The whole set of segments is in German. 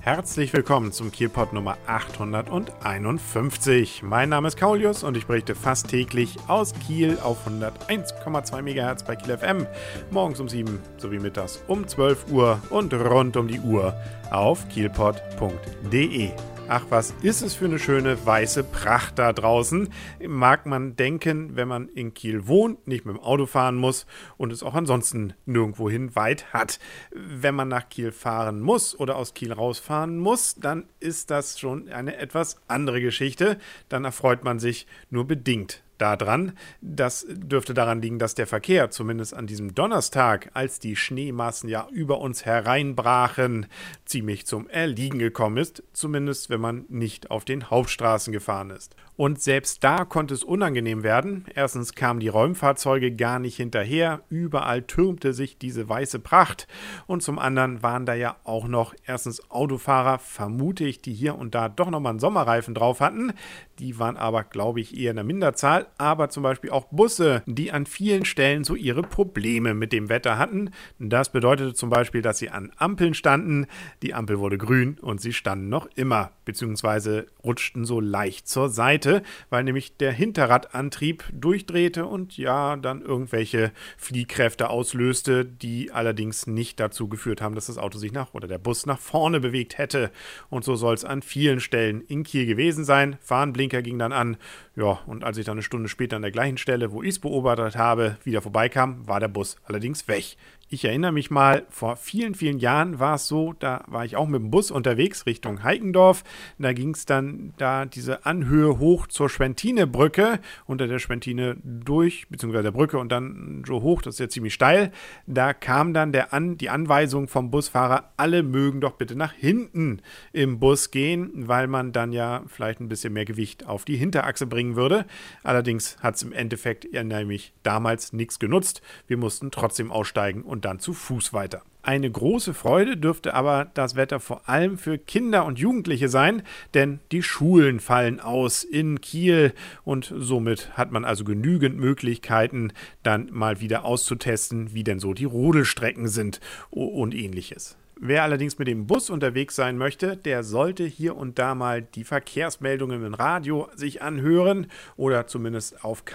Herzlich willkommen zum Kielpot Nummer 851. Mein Name ist Kaulius und ich berichte fast täglich aus Kiel auf 101,2 MHz bei Kiel FM. Morgens um 7 sowie mittags um 12 Uhr und rund um die Uhr auf kielpot.de. Ach, was ist es für eine schöne weiße Pracht da draußen. Mag man denken, wenn man in Kiel wohnt, nicht mit dem Auto fahren muss und es auch ansonsten nirgendwohin weit hat. Wenn man nach Kiel fahren muss oder aus Kiel rausfahren muss, dann ist das schon eine etwas andere Geschichte. Dann erfreut man sich nur bedingt daran. Das dürfte daran liegen, dass der Verkehr, zumindest an diesem Donnerstag, als die Schneemassen ja über uns hereinbrachen, ziemlich zum Erliegen gekommen ist, zumindest wenn man nicht auf den Hauptstraßen gefahren ist. Und selbst da konnte es unangenehm werden. Erstens kamen die Räumfahrzeuge gar nicht hinterher, überall türmte sich diese weiße Pracht und zum anderen waren da ja auch noch erstens Autofahrer, vermute ich, die hier und da doch nochmal einen Sommerreifen drauf hatten. Die waren aber, glaube ich, eher in der Minderzahl, aber zum Beispiel auch Busse, die an vielen Stellen so ihre Probleme mit dem Wetter hatten. Das bedeutete zum Beispiel, dass sie an Ampeln standen, die Ampel wurde grün und sie standen noch immer, beziehungsweise rutschten so leicht zur Seite, weil nämlich der Hinterradantrieb durchdrehte und ja, dann irgendwelche Fliehkräfte auslöste, die allerdings nicht dazu geführt haben, dass das Auto sich oder der Bus nach vorne bewegt hätte. Und so soll es an vielen Stellen in Kiel gewesen sein. Warnblinker ging dann an. Ja, und als ich dann eine Stunde später an der gleichen Stelle, wo ich es beobachtet habe, wieder vorbeikam, war der Bus allerdings weg. Ich erinnere mich mal, vor vielen, vielen Jahren war es so, da war ich auch mit dem Bus unterwegs Richtung Heikendorf. Da ging es dann da diese Anhöhe hoch zur Schwentinebrücke, unter der Schwentine durch, beziehungsweise der Brücke und dann so hoch, das ist ja ziemlich steil. Da kam dann die Anweisung vom Busfahrer, alle mögen doch bitte nach hinten im Bus gehen, weil man dann ja vielleicht ein bisschen mehr Gewicht auf die Hinterachse bringen würde. Allerdings hat es im Endeffekt nämlich damals nichts genutzt. Wir mussten trotzdem aussteigen und dann zu Fuß weiter. Eine große Freude dürfte aber das Wetter vor allem für Kinder und Jugendliche sein, denn die Schulen fallen aus in Kiel und somit hat man also genügend Möglichkeiten, dann mal wieder auszutesten, wie denn so die Rodelstrecken sind und ähnliches. Wer allerdings mit dem Bus unterwegs sein möchte, der sollte hier und da mal die Verkehrsmeldungen im Radio sich anhören oder zumindest auf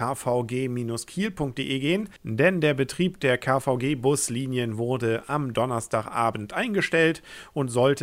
kvg-kiel.de gehen, denn der Betrieb der KVG-Buslinien wurde am Donnerstagabend eingestellt und soll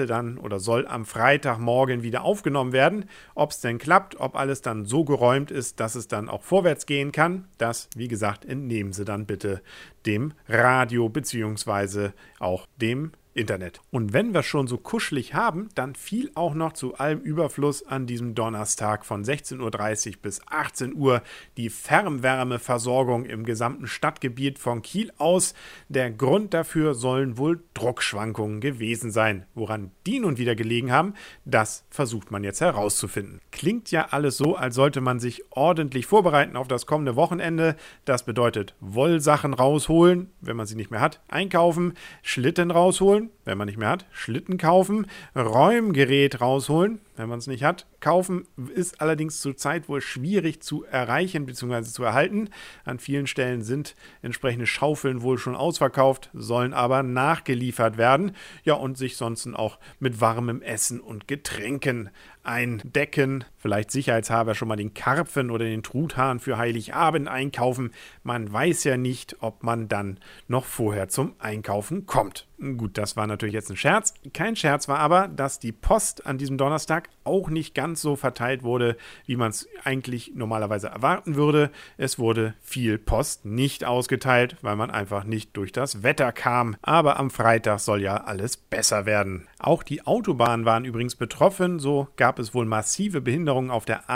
am Freitagmorgen wieder aufgenommen werden. Ob es denn klappt, ob alles dann so geräumt ist, dass es dann auch vorwärts gehen kann, das, wie gesagt, entnehmen Sie dann bitte dem Radio bzw. auch dem Internet. Und wenn wir schon so kuschelig haben, dann fiel auch noch zu allem Überfluss an diesem Donnerstag von 16:30 Uhr bis 18 Uhr die Fernwärmeversorgung im gesamten Stadtgebiet von Kiel aus. Der Grund dafür sollen wohl Druckschwankungen gewesen sein. Woran die nun wieder gelegen haben, das versucht man jetzt herauszufinden. Klingt ja alles so, als sollte man sich ordentlich vorbereiten auf das kommende Wochenende. Das bedeutet Wollsachen rausholen, wenn man sie nicht mehr hat, einkaufen, Schlitten rausholen, wenn man nicht mehr hat, Schlitten kaufen, Räumgerät rausholen, wenn man es nicht hat, kaufen, ist allerdings zurzeit wohl schwierig zu erreichen bzw. zu erhalten. An vielen Stellen sind entsprechende Schaufeln wohl schon ausverkauft, sollen aber nachgeliefert werden. Ja, und sich sonst auch mit warmem Essen und Getränken eindecken. Vielleicht sicherheitshalber schon mal den Karpfen oder den Truthahn für Heiligabend einkaufen. Man weiß ja nicht, ob man dann noch vorher zum Einkaufen kommt. Gut, das war natürlich jetzt ein Scherz. Kein Scherz war aber, dass die Post an diesem Donnerstag auch nicht ganz so verteilt wurde, wie man es eigentlich normalerweise erwarten würde. Es wurde viel Post nicht ausgeteilt, weil man einfach nicht durch das Wetter kam. Aber am Freitag soll ja alles besser werden. Auch die Autobahnen waren übrigens betroffen. So gab es wohl massive Behinderungen auf der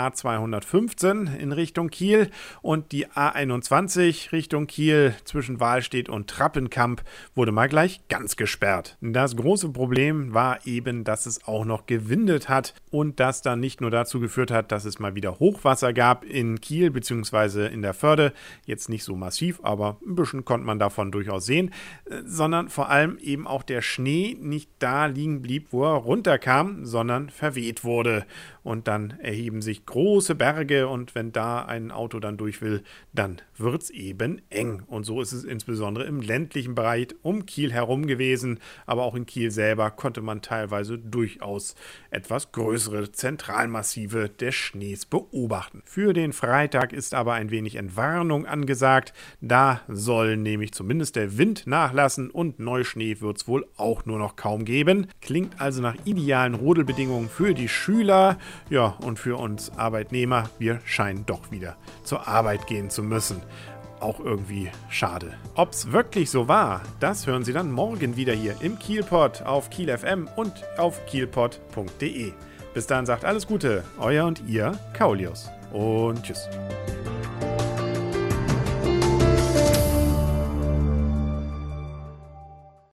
A215 in Richtung Kiel und die A21 Richtung Kiel zwischen Wahlstedt und Trappenkamp wurde mal gleich ganz gesperrt. Das große Problem war eben, dass es auch noch gewindet hat und das dann nicht nur dazu geführt hat, dass es mal wieder Hochwasser gab in Kiel bzw. in der Förde. Jetzt nicht so massiv, aber ein bisschen konnte man davon durchaus sehen, sondern vor allem eben auch der Schnee nicht da liegen blieb, wo er runterkam, sondern verweht wurde. und dann erheben sich große Berge und wenn da ein Auto dann durch will, dann wird es eben eng. Und so ist es insbesondere im ländlichen Bereich um Kiel herum gewesen, aber auch in Kiel selber konnte man teilweise durchaus etwas größere Zentralmassive des Schnees beobachten. Für den Freitag ist aber ein wenig Entwarnung angesagt. Da soll nämlich zumindest der Wind nachlassen und Neuschnee wird es wohl auch nur noch kaum geben. Klingt also nach idealen Rodelbedingungen für die Schüler. Ja, und für uns Arbeitnehmer, wir scheinen doch wieder zur Arbeit gehen zu müssen. Auch irgendwie schade. Ob's wirklich so war, das hören Sie dann morgen wieder hier im Kielpod auf Kiel FM und auf kielpod.de. Bis dahin sagt alles Gute, euer und ihr Kaulius und tschüss.